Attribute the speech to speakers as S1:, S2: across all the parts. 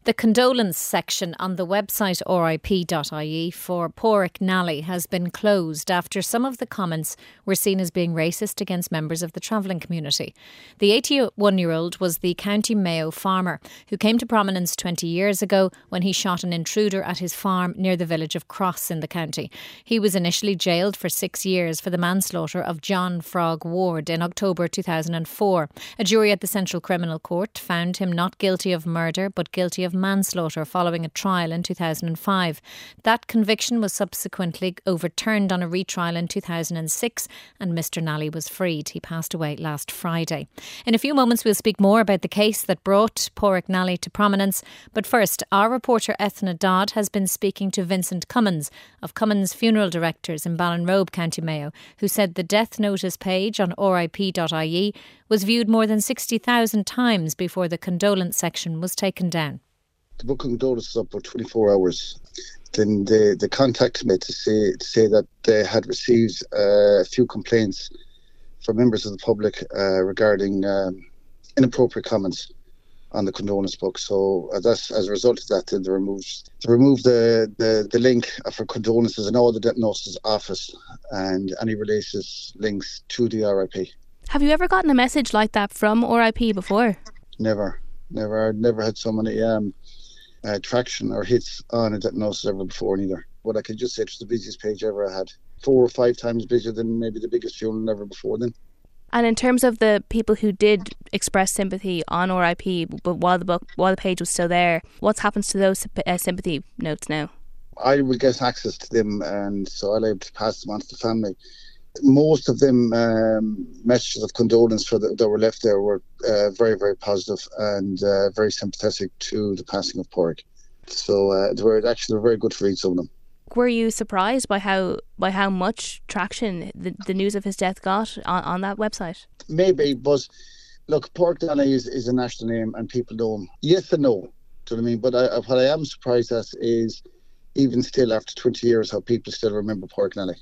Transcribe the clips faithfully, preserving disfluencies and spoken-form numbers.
S1: The condolence section on the website R I P dot I E for Pádraic Nally has been closed after some of the comments were seen as being racist against members of the travelling community. The eighty-one-year-old was the County Mayo farmer who came to prominence twenty years ago when he shot an intruder at his farm near the village of Cross in the county. He was initially jailed for six years for the manslaughter of John Frog Ward in October two thousand four. A jury at the Central Criminal Court found him not guilty of murder but guilty of manslaughter following a trial in two thousand five. That conviction was subsequently overturned on a retrial in two thousand six and Mr Nally was freed. He passed away last Friday. In a few moments we'll speak more about the case that brought Pádraic Nally to prominence, but first our reporter Ethna Dodd has been speaking to Vincent Cummins of Cummins Funeral Directors in Ballinrobe, County Mayo, who said the death notice page on R I P dot I E was viewed more than sixty thousand times before the condolence section was taken down.
S2: The book of condolences up for twenty-four hours. Then they, they contacted me to say to say that they had received uh, a few complaints from members of the public uh, regarding um, inappropriate comments on the condolence book. So uh, that's, as a result of that, they removed they removed the, the, the link for condolences in all the death notices office and any related links to the R I P.
S3: Have you ever gotten a message like that from R I P before?
S2: Never, never. I'd never had so many um, uh, traction or hits on a death notice ever before neither. But I can just say it's the busiest page ever I had. Four or five times busier than maybe the biggest funeral ever before then.
S3: And in terms of the people who did express sympathy on R I P, but while the book, while the page was still there, what's happens to those uh, sympathy notes now?
S2: I will get access to them, and so I'll able to pass them on to the family. Most of them um, messages of condolence for the, that were left there were uh, very, very positive and uh, very sympathetic to the passing of Pádraic. So uh, they were actually very good to read, some of them.
S3: Were you surprised by how by how much traction the, the news of his death got on, on that website?
S2: Maybe, but look, Pádraic Nally is, is a national name and people know him. Yes and no, do you know what I mean? But I, what I am surprised at is, even still after twenty years, how people still remember Pádraic Nally.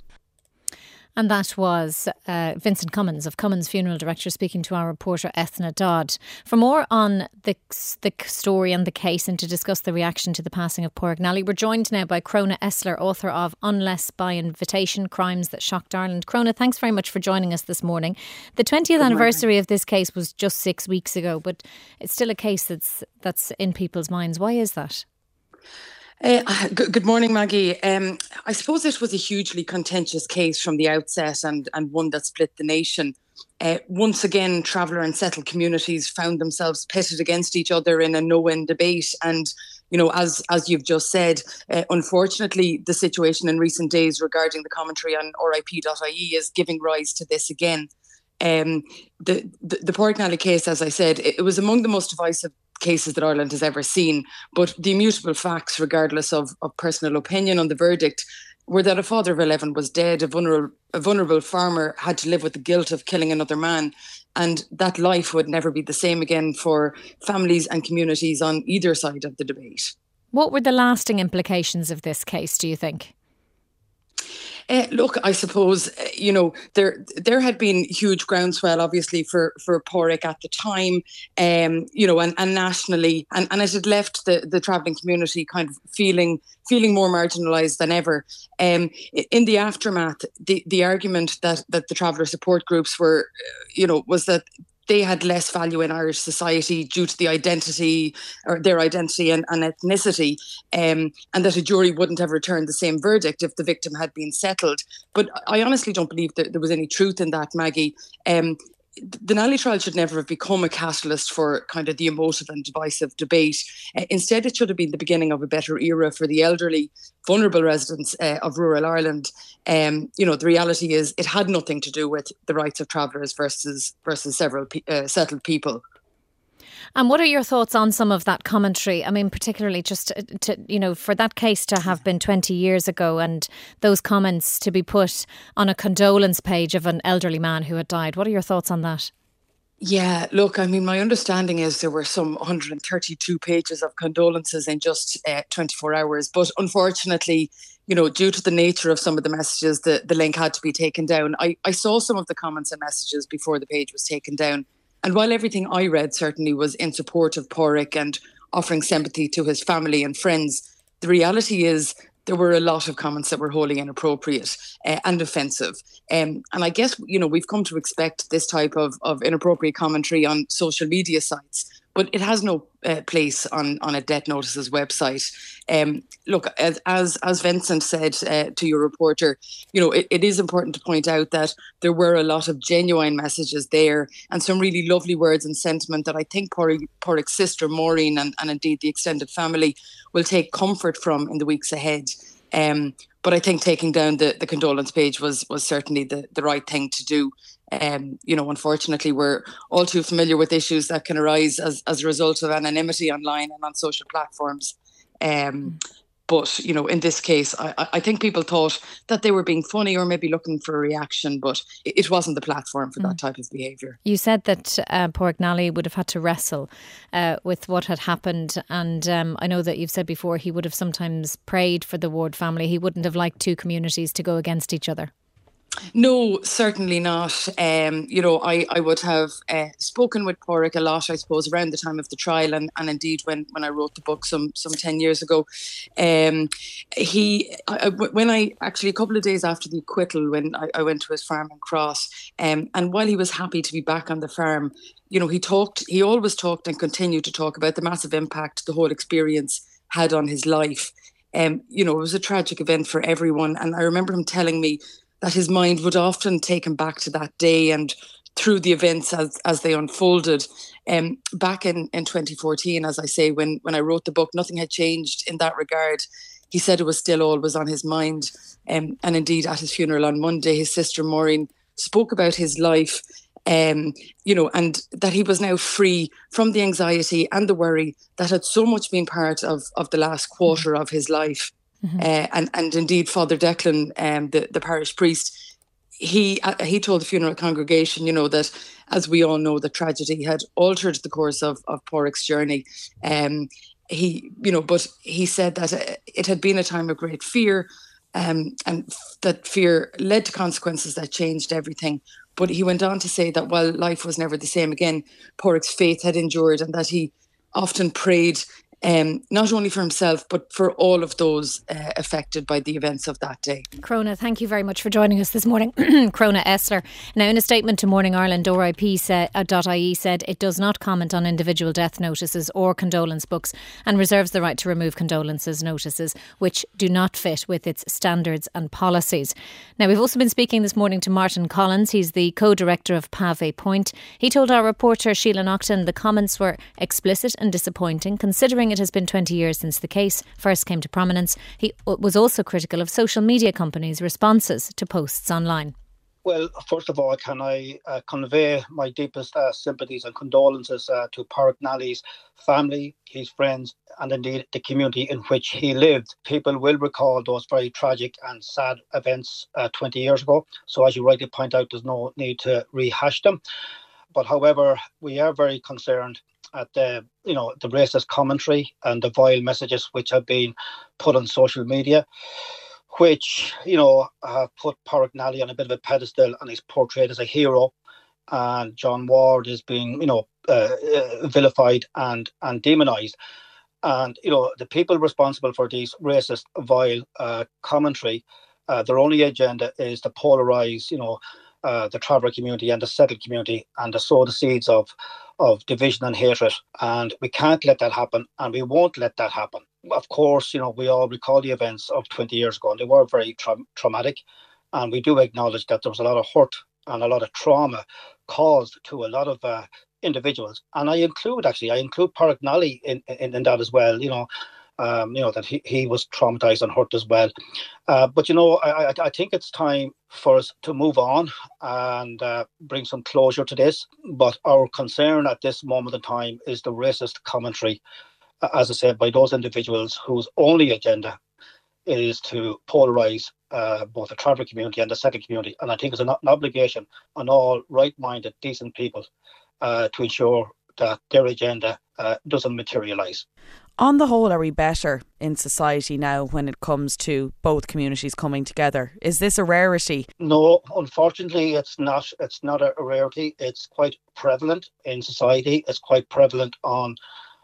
S1: And that was uh, Vincent Cummins of Cummins Funeral Directors speaking to our reporter Ethna Dodd. For more on the, the story and the case and to discuss the reaction to the passing of Pádraic Nally, we're joined now by Cronagh Esler, author of Unless by Invitation, Crimes That Shocked Ireland. Cronagh, thanks very much for joining us this morning. The twentieth anniversary of this case was just six weeks ago, but it's still a case that's that's in people's minds. Why is that?
S4: Uh, good, good morning, Maggie. Um, I suppose it was a hugely contentious case from the outset and, and one that split the nation. Uh, once again, traveller and settled communities found themselves pitted against each other in a no-win debate. And, you know, as as you've just said, uh, unfortunately, the situation in recent days regarding the commentary on R I P dot I E is giving rise to this again. Um, the, the, the Pádraic Nally case, as I said, it, it was among the most divisive cases that Ireland has ever seen. But the immutable facts, regardless of, of personal opinion on the verdict, were that a father of eleven was dead, a vulnerable, a vulnerable farmer had to live with the guilt of killing another man, and that life would never be the same again for families and communities on either side of the debate.
S1: What were the lasting implications of this case, do you think?
S4: Uh, look, I suppose, uh, you know, there there had been huge groundswell, obviously, for, for Pádraic at the time, um, you know, and, and nationally, and, and it had left the, the travelling community kind of feeling feeling more marginalised than ever. Um, in the aftermath, the, the argument that, that the traveller support groups were, uh, you know, was that they had less value in Irish society due to the identity or their identity and, and ethnicity, um, and that a jury wouldn't have returned the same verdict if the victim had been settled. But I honestly don't believe that there was any truth in that, Maggie. Um, the Nally trial should never have become a catalyst for kind of the emotive and divisive debate. Uh, instead, it should have been the beginning of a better era for the elderly, vulnerable residents uh, of rural Ireland. Um, you know, the reality is it had nothing to do with the rights of travellers versus versus several pe- uh, settled people.
S1: And what are your thoughts on some of that commentary? I mean, particularly just to, to, you know, for that case to have been twenty years ago and those comments to be put on a condolence page of an elderly man who had died. What are your thoughts on that?
S4: Yeah, look, I mean, my understanding is there were some one hundred thirty-two pages of condolences in just uh, twenty-four hours. But unfortunately, you know, due to the nature of some of the messages, the, the link had to be taken down. I, I saw some of the comments and messages before the page was taken down. And while everything I read certainly was in support of Pádraic and offering sympathy to his family and friends. The reality is there were a lot of comments that were wholly inappropriate uh, and offensive. Um, and I guess, you know, we've come to expect this type of, of inappropriate commentary on social media sites, but it has no uh, place on, on a Death Notice's website. Um, look, as, as as Vincent said uh, to your reporter, you know, it, it is important to point out that there were a lot of genuine messages there and some really lovely words and sentiment that I think Pádraig's sister Maureen and, and indeed the extended family will take comfort from in the weeks ahead. Um, but I think taking down the, the condolence page was was certainly the, the right thing to do. Um, you know, unfortunately, we're all too familiar with issues that can arise as, as a result of anonymity online and on social platforms. Um, but, you know, in this case, I, I think people thought that they were being funny or maybe looking for a reaction, but it wasn't the platform for mm. that type of behaviour.
S1: You said that uh, Pádraig Nally would have had to wrestle uh, with what had happened. And um, I know that you've said before he would have sometimes prayed for the Ward family. He wouldn't have liked two communities to go against each other.
S4: No, certainly not. Um, you know, I, I would have uh, spoken with Pádraig a lot, I suppose, around the time of the trial and, and indeed when, when I wrote the book some some ten years ago. Um, he, I, when I, actually a couple of days after the acquittal, when I, I went to his farm in Cross, um, and while he was happy to be back on the farm, you know, he talked, he always talked and continued to talk about the massive impact the whole experience had on his life. Um, you know, it was a tragic event for everyone. And I remember him telling me that his mind would often take him back to that day and through the events as, as they unfolded. Um, back in, in twenty fourteen, as I say, when, when I wrote the book, nothing had changed in that regard. He said it was still always on his mind. Um, and indeed, at his funeral on Monday, his sister Maureen spoke about his life, um, you know, and that he was now free from the anxiety and the worry that had so much been part of, of the last quarter of his life. Mm-hmm. Uh, and, and indeed, Father Declan, um, the, the parish priest, he uh, he told the funeral congregation, you know, that as we all know, the tragedy had altered the course of, of Pádraig's journey. Um, he, you know, but he said that it had been a time of great fear, um, and that fear led to consequences that changed everything. But he went on to say that while life was never the same again, Pádraig's faith had endured and that he often prayed Um, not only for himself, but for all of those uh, affected by the events of that day.
S1: Crona, thank you very much for joining us this morning. Crona Esler. Now, in a statement to Morning Ireland, O R I P dot I E said it does not comment on individual death notices or condolence books and reserves the right to remove condolences notices which do not fit with its standards and policies. Now, we've also been speaking this morning to Martin Collins. He's the co-director of Pave Point. He told our reporter Sheila Naughton the comments were explicit and disappointing, considering it has been twenty years since the case first came to prominence. He was also critical of social media companies' responses to posts online.
S5: Well, first of all, can I uh, convey my deepest uh, sympathies and condolences uh, to Pádraig Nally's family, his friends, and indeed the community in which he lived. People will recall those very tragic and sad events uh, twenty years ago. So as you rightly point out, there's no need to rehash them. But however, we are very concerned at the, you know, the racist commentary and the vile messages which have been put on social media, which, you know, have put Pádraig Nally on a bit of a pedestal and he's portrayed as a hero. And John Ward is being, you know, uh, uh, vilified and, and demonised. And, you know, the people responsible for these racist, vile uh, commentary, uh, their only agenda is to polarise, you know, uh, the traveller community and the settled community and to sow the seeds of, of division and hatred. And we can't let that happen, and we won't let that happen. Of course, you know, we all recall the events of twenty years ago, and they were very tra- traumatic. And we do acknowledge that there was a lot of hurt and a lot of trauma caused to a lot of uh, individuals. And I include, actually, I include Pádraig Nally in, in, in that as well, you know, um, you know, that he, he was traumatised and hurt as well. Uh, but, you know, I, I, I think it's time for us to move on and uh, bring some closure to this. But our concern at this moment in time is the racist commentary, uh, as I said, by those individuals whose only agenda is to polarise uh, both the traveller community and the settled community. And I think it's an, an obligation on all right-minded, decent people uh, to ensure that their agenda uh, doesn't materialise.
S6: On the whole, are we better in society now when it comes to both communities coming together? Is this a rarity?
S5: No, unfortunately, it's not. It's not a rarity. It's quite prevalent in society. It's quite prevalent on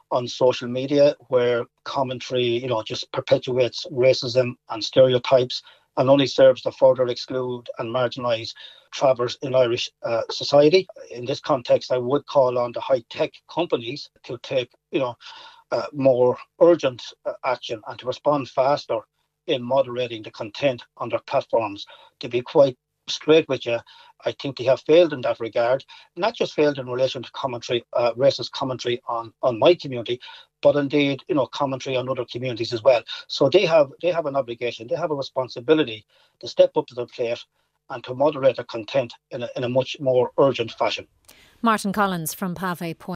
S5: on social media where commentary, you know, just perpetuates racism and stereotypes and only serves to further exclude and marginalise travellers in Irish uh, society. In this context, I would call on the high-tech companies to take, you know, uh, more urgent uh, action and to respond faster in moderating the content on their platforms. To be quite straight with you, I think they have failed in that regard. Not just failed in relation to commentary, uh, racist commentary on, on my community, but indeed, you know, commentary on other communities as well. So they have they have an obligation, they have a responsibility to step up to the plate and to moderate their content in a, in a much more urgent fashion.
S1: Martin Collins from Pave Point.